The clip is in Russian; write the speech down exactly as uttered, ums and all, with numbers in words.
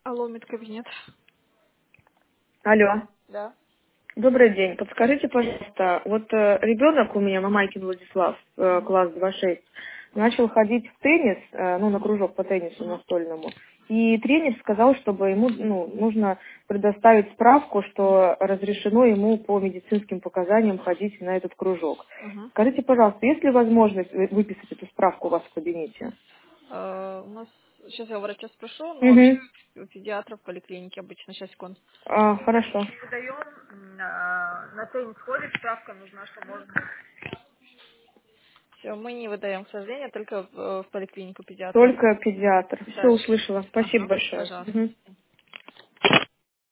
Алло, медкабинет. Алло. Да. Добрый день. Подскажите, пожалуйста, вот э, ребенок у меня, Мамайкин Владислав, э, Угу. класс два шесть, начал ходить в теннис, э, ну, на кружок по теннису Угу. настольному. И тренер сказал, чтобы ему ну, нужно предоставить справку, что разрешено ему по медицинским показаниям ходить на этот кружок. Угу. Скажите, пожалуйста, есть ли возможность вы- выписать эту справку у вас в кабинете? Э, у нас сейчас я врача спрошу, но вообще Угу. у педиатра в поликлинике обычно сейчас секунд. А, хорошо. Не выдаем, м, а, на теннис ходит, справка нужна, что можно. Все, мы не выдаем, к сожалению, только в, э, в поликлинику педиатра. Только педиатр. Все Да. услышала. Спасибо Ага, большое. пожалуйста. Мгм.